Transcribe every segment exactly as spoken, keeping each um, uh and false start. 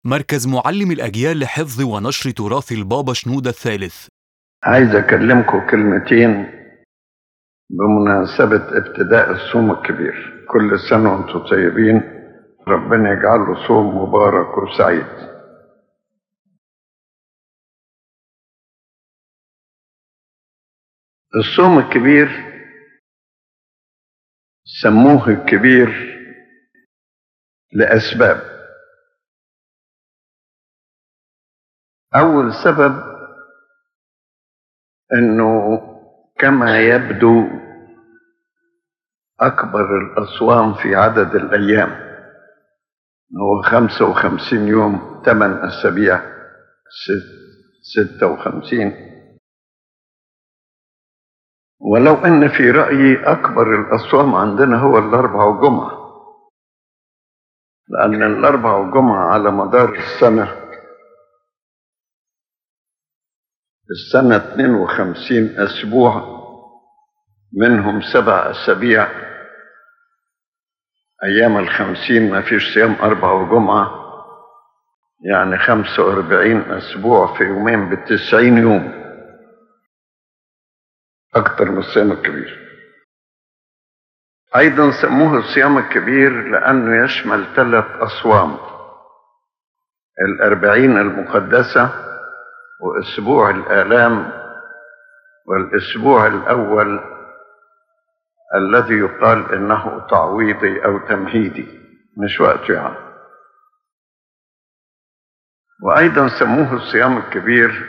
مركز معلم الأجيال لحفظ ونشر تراث البابا شنودة الثالث. عايز أكلمكم كلمتين بمناسبة ابتداء الصوم الكبير. كل سنة وانتم طيبين، ربنا يجعله صوم مبارك وسعيد. الصوم الكبير سموه الكبير لأسباب. أول سبب أنه كما يبدو أكبر الأصوام في عدد الأيام، هو خمسة وخمسين يوم، ثمان أسابيع، ستة وخمسين. ولو أن في رأيي أكبر الأصوام عندنا هو الأربع وجمعة، لأن الأربع وجمعة على مدار السنة السنة اثنين وخمسين أسبوع، منهم سبع أسابيع أيام الخمسين ما فيش صيام أربع وجمعة، يعني خمسة وأربعين أسبوع في يومين بالتسعين يوم، أكثر من الصيام الكبير. أيضا سموه الصيام الكبير لأنه يشمل ثلاث أصوام: الأربعين المقدسة، وأسبوع الآلام، والأسبوع الأول الذي يقال إنه تعويضي أو تمهيدي، مش وقته يعني. وأيضا سموه الصيام الكبير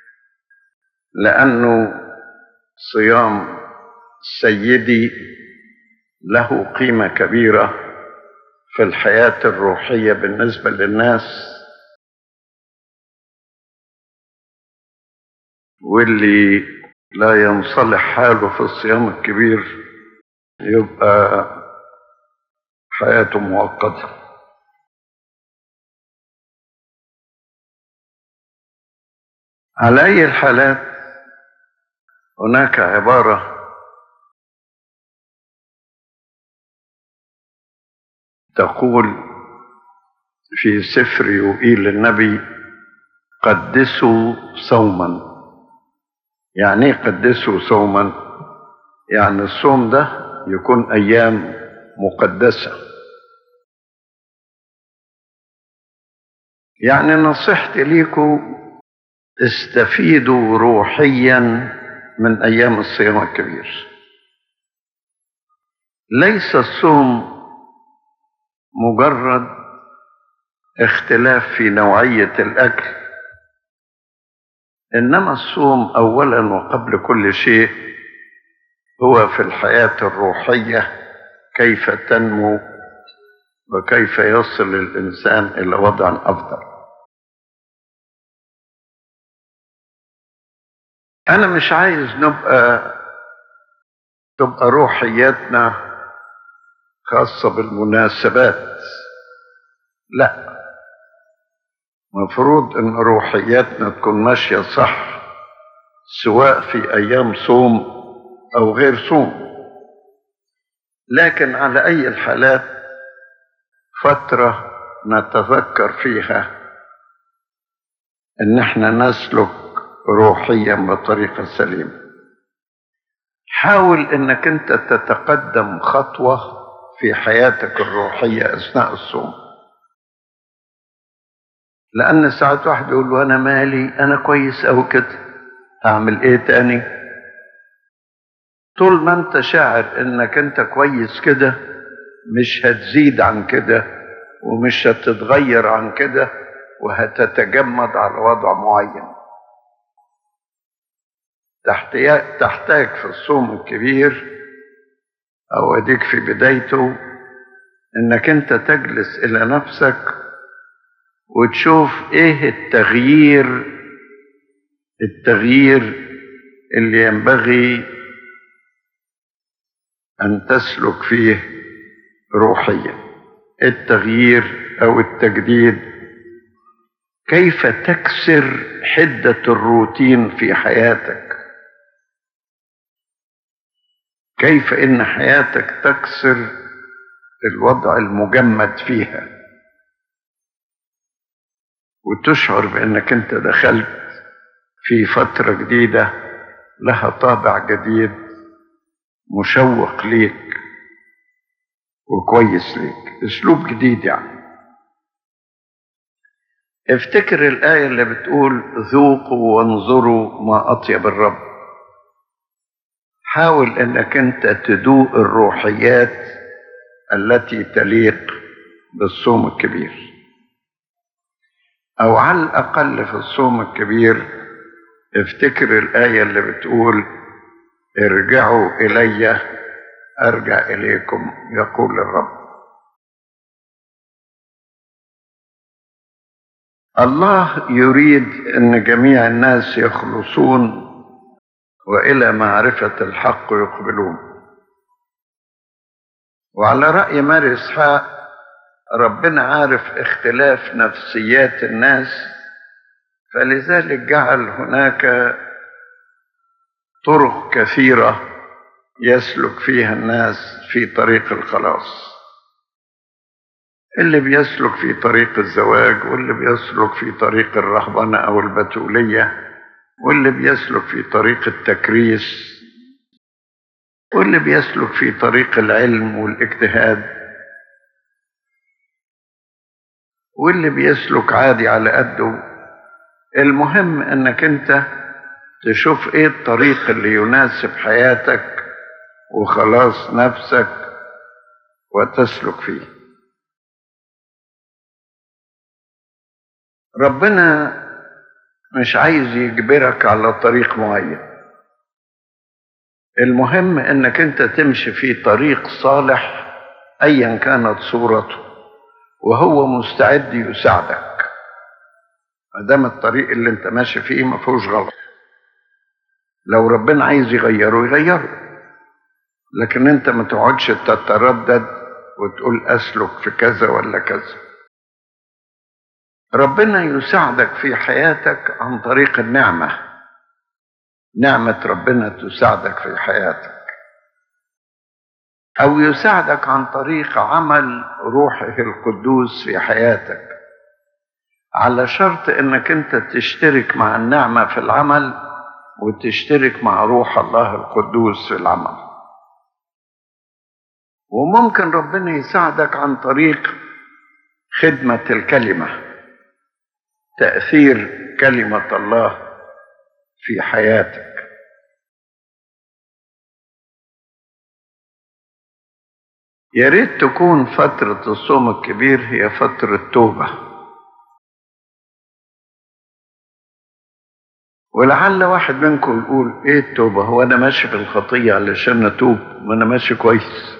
لأنه صيام سيدي له قيمة كبيرة في الحياة الروحية بالنسبة للناس، واللي لا ينصلح حاله في الصيام الكبير يبقى حياته مؤقتة. على أي الحالات، هناك عبارة تقول في سفر يوئيل النبي: قدسوا صوما. يعني ايه قدسوا صوما؟ يعني الصوم ده يكون أيام مقدسة. يعني نصيحتي ليكم استفيدوا روحيا من أيام الصيام الكبير. ليس الصوم مجرد اختلاف في نوعية الأكل، إنما الصوم أولا وقبل كل شيء هو في الحياة الروحية، كيف تنمو وكيف يصل الإنسان إلى وضع أفضل. أنا مش عايز نبقى تبقى روحياتنا خاصة بالمناسبات، لا، مفروض أن روحياتنا تكون ماشية صح، سواء في أيام صوم أو غير صوم. لكن على أي الحالات فترة نتذكر فيها أن احنا نسلك روحيا بطريقة سليمة. حاول أنك أنت تتقدم خطوة في حياتك الروحية أثناء الصوم، لأن ساعات واحد يقول له أنا مالي، أنا كويس أو كده، أعمل إيه تاني؟ طول ما أنت شاعر أنك أنت كويس كده، مش هتزيد عن كده ومش هتتغير عن كده، وهتتجمد على وضع معين. تحتاج في الصوم الكبير أو أديك في بدايته أنك أنت تجلس إلى نفسك وتشوف إيه التغيير التغيير اللي ينبغي أن تسلك فيه روحيا، التغيير أو التجديد، كيف تكسر حدة الروتين في حياتك، كيف إن حياتك تكسر الوضع المجمد فيها. وتشعر بأنك أنت دخلت في فترة جديدة لها طابع جديد مشوق ليك وكويس ليك، أسلوب جديد يعني. افتكر الآية اللي بتقول ذوقوا وانظروا ما أطيب الرب. حاول أنك أنت تدوق الروحيات التي تليق بالصوم الكبير، أو على الأقل في الصوم الكبير افتكر الآية اللي بتقول ارجعوا إلي أرجع إليكم يقول الرب. الله يريد أن جميع الناس يخلصون وإلى معرفة الحق يقبلون. وعلى رأي ماري إسحاق، ربنا عارف اختلاف نفسيات الناس، فلذلك جعل هناك طرق كثيرة يسلك فيها الناس في طريق الخلاص. اللي بيسلك في طريق الزواج، واللي بيسلك في طريق الرهبنة أو البتولية، واللي بيسلك في طريق التكريس، واللي بيسلك في طريق العلم والاجتهاد، واللي بيسلك عادي على قده. المهم انك انت تشوف ايه الطريق اللي يناسب حياتك وخلاص نفسك وتسلك فيه. ربنا مش عايز يجبرك على طريق معين، المهم انك انت تمشي في طريق صالح ايا كانت صورته، وهو مستعد يساعدك ما دام الطريق اللي انت ماشي فيه ما فيهوش غلط. لو ربنا عايز يغيره يغيره، لكن انت ما تقعدش تتردد وتقول اسلك في كذا ولا كذا. ربنا يساعدك في حياتك عن طريق النعمة. نعمة ربنا تساعدك في حياتك، أو يساعدك عن طريق عمل روحه القدوس في حياتك، على شرط انك انت تشترك مع النعمة في العمل وتشترك مع روح الله القدوس في العمل. وممكن ربنا يساعدك عن طريق خدمة الكلمة، تأثير كلمة الله في حياتك. يا ريت تكون فترة الصوم الكبير هي فترة توبة، ولعل واحد منكم يقول ايه التوبة؟ هو انا ماشي في الخطية علشان اتوب؟ ما انا ماشي كويس.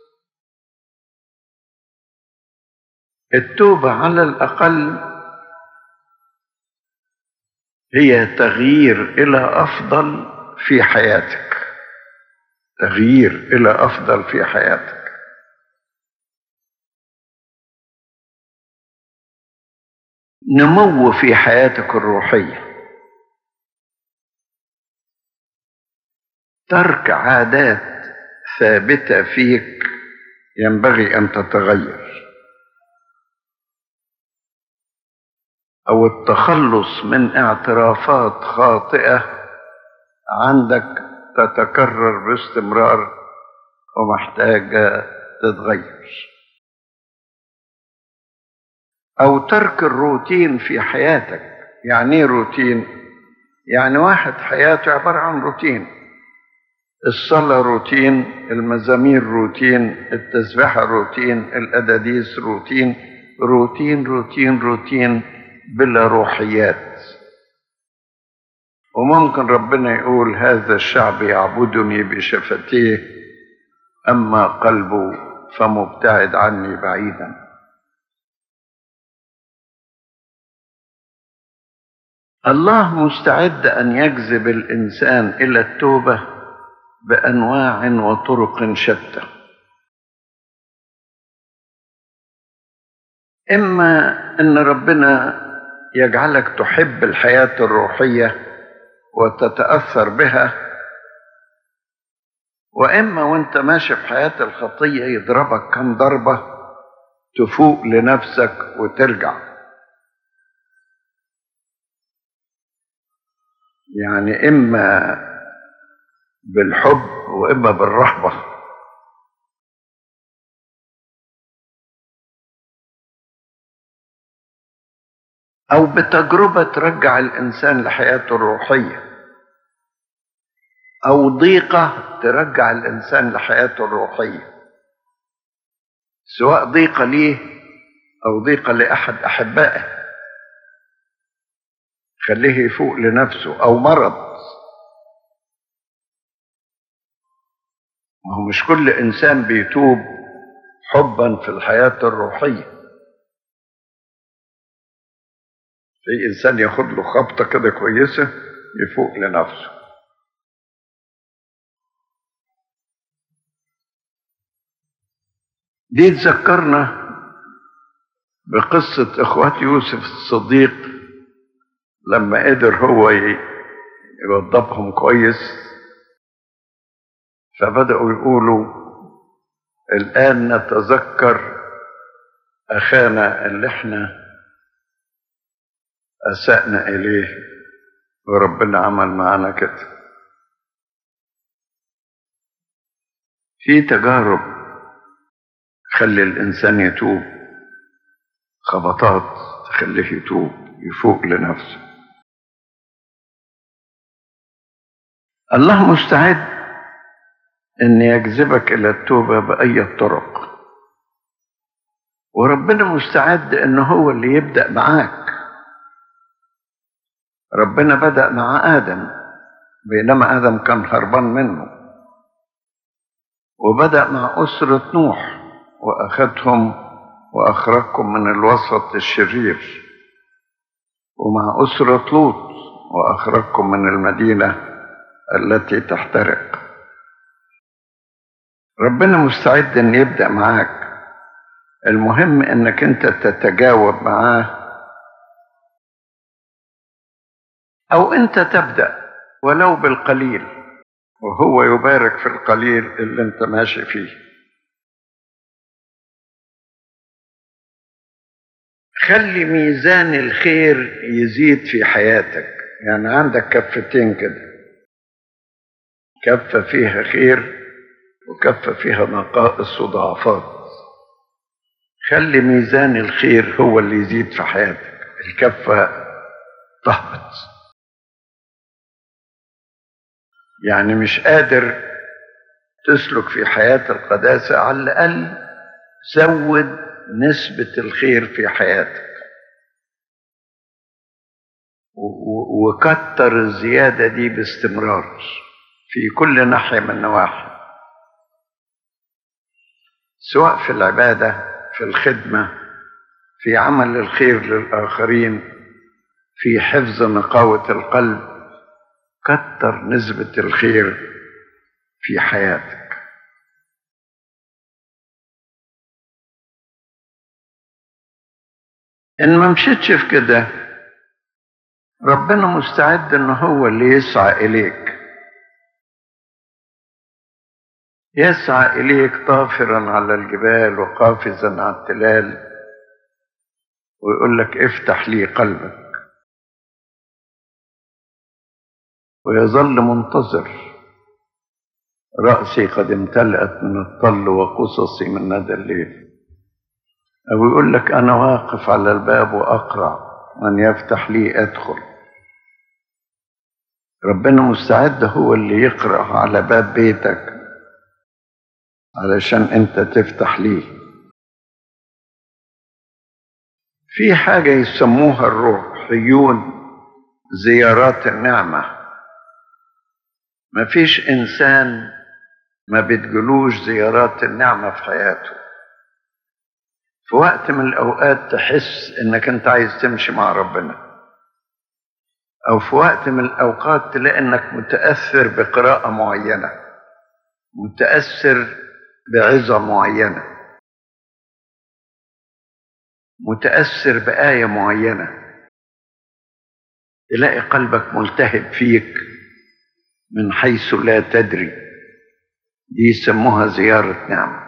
التوبة على الاقل هي تغيير الى افضل في حياتك، تغيير الى افضل في حياتك. نمو في حياتك الروحية، ترك عادات ثابتة فيك ينبغي أن تتغير، أو التخلص من اعترافات خاطئة عندك تتكرر باستمرار ومحتاجة تتغير، أو ترك الروتين في حياتك. يعني ايه روتين؟ يعني واحد حياته عبارة عن روتين، الصلاة روتين، المزامير روتين، التسبيحة روتين، الأداديس روتين، روتين روتين روتين بلا روحيات. وممكن ربنا يقول هذا الشعب يعبدني بشفتيه أما قلبه فمبتعد عني بعيدا. الله مستعد أن يجذب الإنسان إلى التوبة بأنواع وطرق شتى. إما أن ربنا يجعلك تحب الحياة الروحية وتتأثر بها، وإما وانت ماشي في حياة الخطية يضربك كم ضربة تفوق لنفسك وترجع. يعني إما بالحب وإما بالرهبة. أو بتجربة ترجع الإنسان لحياته الروحية، أو ضيقة ترجع الإنسان لحياته الروحية، سواء ضيقة ليه أو ضيقة لأحد أحبائه خليه يفوق لنفسه، أو مرض. ما هو مش كل إنسان بيتوب حبا في الحياة الروحية. في إنسان ياخد له خبطة كده كويسة يفوق لنفسه. دي تذكرنا بقصة إخوات يوسف الصديق لما قدر هو يوظفهم كويس، فبدأوا يقولوا الآن نتذكر أخانا اللي احنا أسأنا إليه وربنا عمل معنا كده. في تجارب تخلي الإنسان يتوب، خبطات تخليه يتوب يفوق لنفسه. الله مستعد أن يجذبك إلى التوبة بأي الطرق، وربنا مستعد أنه هو اللي يبدأ معاك. ربنا بدأ مع آدم بينما آدم كان هربان منه، وبدأ مع أسرة نوح وأخذهم وأخرجكم من الوسط الشرير، ومع أسرة لوط وأخرجكم من المدينة التي تحترق. ربنا مستعد أن يبدأ معاك، المهم أنك أنت تتجاوب معاه، أو أنت تبدأ ولو بالقليل وهو يبارك في القليل اللي أنت ماشي فيه. خلي ميزان الخير يزيد في حياتك. يعني عندك كفتين كده، كفة فيها خير وكفة فيها نقائص وضعفات. خلي ميزان الخير هو اللي يزيد في حياتك، الكفة تهبط. يعني مش قادر تسلك في حياة القداسة، على الأقل زود نسبة الخير في حياتك وكتر الزيادة دي باستمرار في كل ناحية من النواحي، سواء في العبادة، في الخدمة، في عمل الخير للآخرين، في حفظ نقاوة القلب. كتر نسبة الخير في حياتك. إن ما مشيتش في كده، ربنا مستعد إنه هو اللي يسعى إليك، يسعى إليك طافرا على الجبال وقافزا على التلال، ويقول لك افتح لي قلبك، ويظل منتظر. رأسي قد امتلأت من الطل وقصصي من ندى الليل. أو يقول لك أنا واقف على الباب وأقرع، من يفتح لي أدخل. ربنا مستعد هو اللي يقرأ على باب بيتك علشان أنت تفتح ليه. في حاجة يسموها الروحيون زيارات النعمة. ما فيش إنسان ما بتجلوش زيارات النعمة في حياته. في وقت من الأوقات تحس إنك أنت عايز تمشي مع ربنا، أو في وقت من الأوقات تلاقي إنك متأثر بقراءة معينة، متأثر بعظة معينة، متأثر بآية معينة، تلاقي قلبك ملتهب فيك من حيث لا تدري. دي يسموها زيارة نعمة.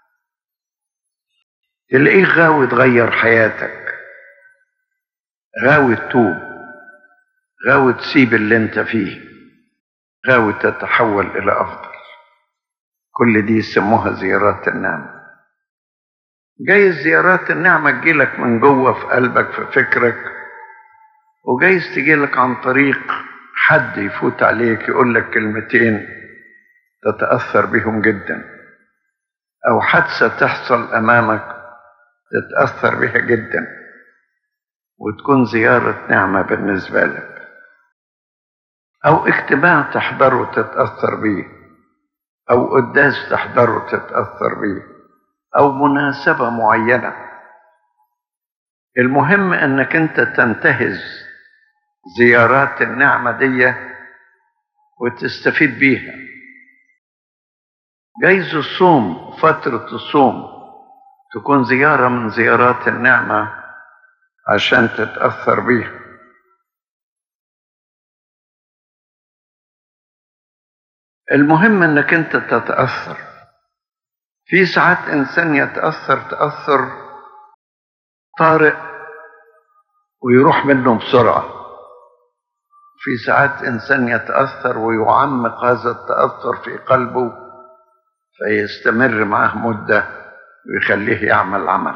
تلاقيه غاوي تغير حياتك، غاوي تتوب، غاوي تسيب اللي انت فيه، غاوي تتحول إلى أفضل. كل دي يسموها زيارات النعمة. جايز زيارات النعمة تجيلك من جوه في قلبك في فكرك، وجايز تجيلك عن طريق حد يفوت عليك يقول لك كلمتين تتأثر بهم جدا، أو حادثة تحصل أمامك تتأثر بها جدا وتكون زيارة نعمة بالنسبة لك، أو اجتماع تحضره تتأثر بيه، أو قداس تحضره تتأثر بيه، أو مناسبة معينة. المهم أنك أنت تنتهز زيارات النعمة دي وتستفيد بيها. جايز الصوم، فترة الصوم تكون زيارة من زيارات النعمة عشان تتأثر بيها. المهم أنك أنت تتأثر. في ساعات إنسان يتأثر تأثر طارئ ويروح منه بسرعة، في ساعات إنسان يتأثر ويعمق هذا التأثر في قلبه فيستمر معه مدة ويخليه يعمل عمل.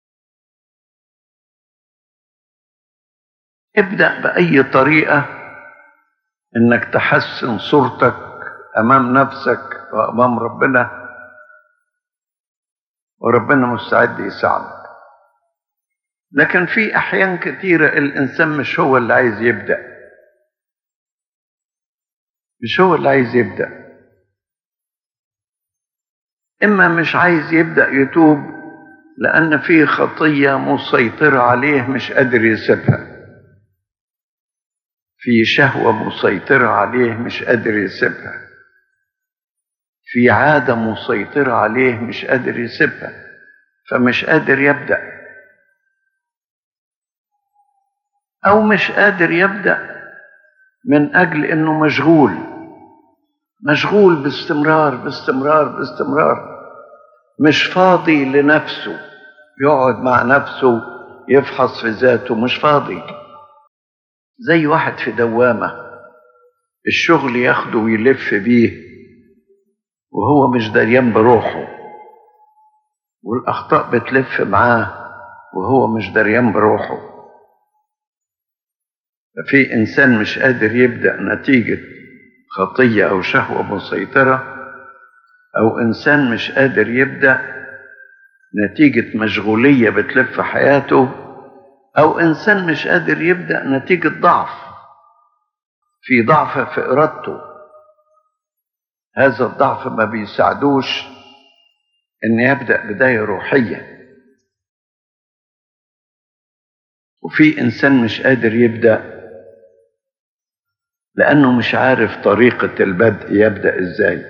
ابدأ بأي طريقة إنك تحسن صورتك أمام نفسك وأمام ربنا، وربنا مستعد يساعدك. لكن في أحيان كثيرة الإنسان مش هو اللي عايز يبدأ، مش هو اللي عايز يبدأ. إما مش عايز يبدأ يتوب لأن في خطية مسيطرة عليه مش قادر يسيبها، في شهوة مسيطرة عليه مش قادر يسيبها، في عادة مسيطرة عليه مش قادر يسيبها، فمش قادر يبدأ. أو مش قادر يبدأ من أجل أنه مشغول، مشغول باستمرار باستمرار باستمرار، مش فاضي لنفسه يقعد مع نفسه يفحص في ذاته، مش فاضي. زي واحد في دوامة الشغل ياخده ويلف بيه وهو مش دريان بروحه، والأخطاء بتلف معاه وهو مش دريان بروحه. ففي إنسان مش قادر يبدأ نتيجة خطية أو شهوة مسيطرة، أو إنسان مش قادر يبدأ نتيجة مشغولية بتلف حياته، أو إنسان مش قادر يبدأ نتيجة ضعف، في ضعف في إرادته. هذا الضعف ما بيساعدوش إن يبدأ بداية روحية. وفي إنسان مش قادر يبدأ لأنه مش عارف طريقة البدء يبدأ إزاي.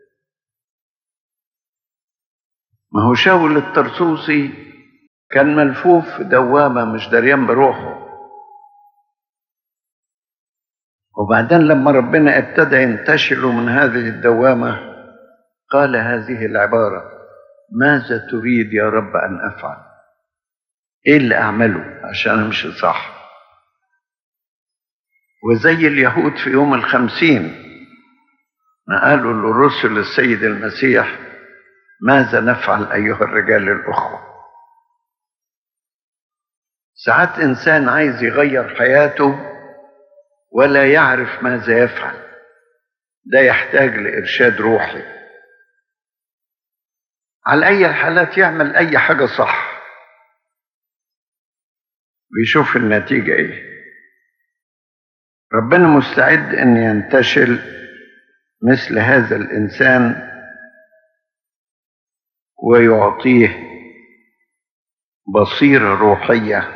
ما هو شاول الطرسوسي كان ملفوف في دوامة مش دريان بروحه، وبعدين لما ربنا ابتدى ينتشله من هذه الدوامة قال هذه العبارة: ماذا تريد يا رب أن أفعل؟ إيه اللي أعمله عشان أمشي صح؟ وزي اليهود في يوم الخمسين ما قالوا للرسل السيد المسيح: ماذا نفعل أيها الرجال الأخوة؟ ساعات إنسان عايز يغير حياته ولا يعرف ماذا يفعل، ده يحتاج لإرشاد روحي. على أي الحالات يعمل أي حاجة صح ويشوف النتيجة إيه. ربنا مستعد أن ينتشل مثل هذا الإنسان ويعطيه بصيرة روحية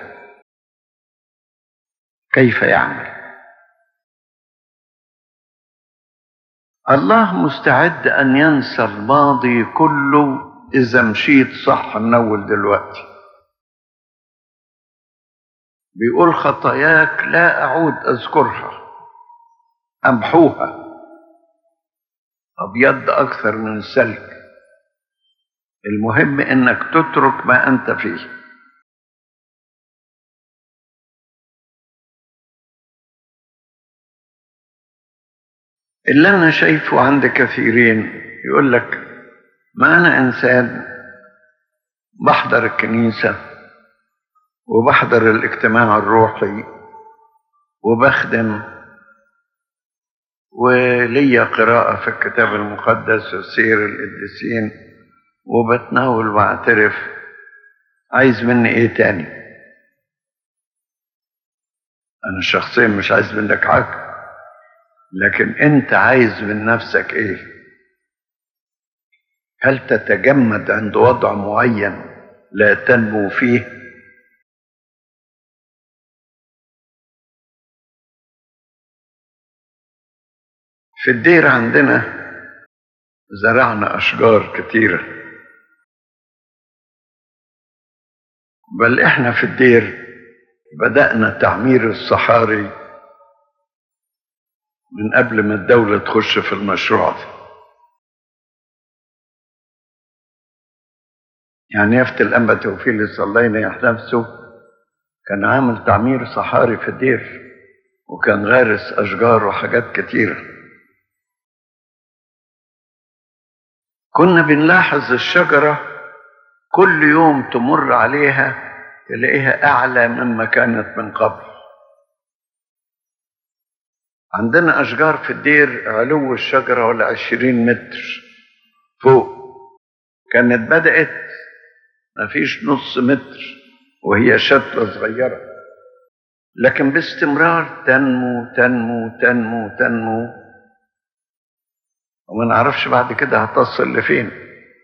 كيف يعمل. الله مستعد أن ينسى الماضي كله إذا مشيت صح من أول دلوقتي. بيقول: خطاياك لا أعود أذكرها، أمحوها، أبيض أكثر من السلك. المهم إنك تترك ما أنت فيه. اللي أنا شايفه عند كثيرين يقول لك ما أنا إنسان بحضر الكنيسة وبحضر الاجتماع الروحي وبخدم وليا قراءة في الكتاب المقدس وسير القديسين وبتناول واعترف، عايز مني ايه تاني؟ انا شخصيا مش عايز منك حاجة، لكن انت عايز من نفسك ايه؟ هل تتجمد عند وضع معين لا تنمو فيه؟ في الدير عندنا زرعنا أشجار كتيرة، بل إحنا في الدير بدأنا تعمير الصحاري من قبل ما الدولة تخش في المشروع ده. يعني يافت الأنبا توفيق صلينا يح نفسه كان عامل تعمير صحاري في الدير، وكان غارس أشجار وحاجات كتيرة. كنا بنلاحظ الشجرة كل يوم تمر عليها تلاقيها أعلى مما كانت من قبل. عندنا أشجار في الدير علو الشجرة ولا عشرين متر فوق، كانت بدأت مفيش نص متر وهي شتلة صغيرة، لكن باستمرار تنمو تنمو تنمو تنمو وما نعرفش بعد كده هتصل لفين.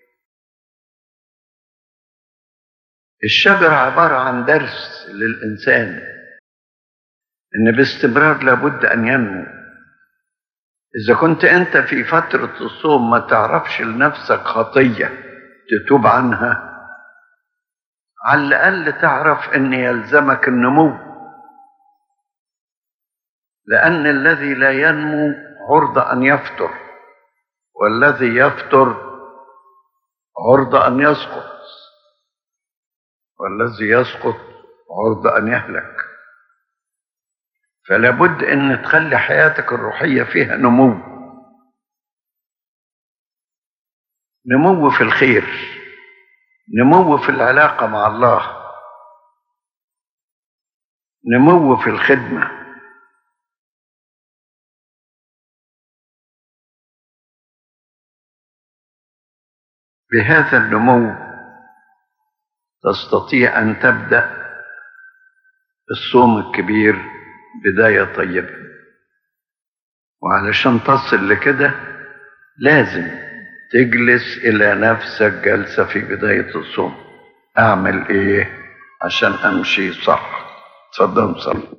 الشجرة عبارة عن درس للإنسان إن باستمرار لابد أن ينمو. إذا كنت أنت في فترة الصوم ما تعرفش لنفسك خطية تتوب عنها، على الأقل تعرف أن يلزمك النمو، لأن الذي لا ينمو عرضة أن يفتر، والذي يفتر عرضة أن يسقط، والذي يسقط عرضة أن يهلك. فلا بد أن تخلي حياتك الروحية فيها نمو، نمو في الخير، نمو في العلاقة مع الله، نمو في الخدمة. بهذا النمو تستطيع أن تبدأ الصوم الكبير بداية طيبة. وعلشان تصل لكده لازم تجلس إلى نفسك جلسة في بداية الصوم. أعمل إيه عشان أمشي صح؟ تفضل صلي.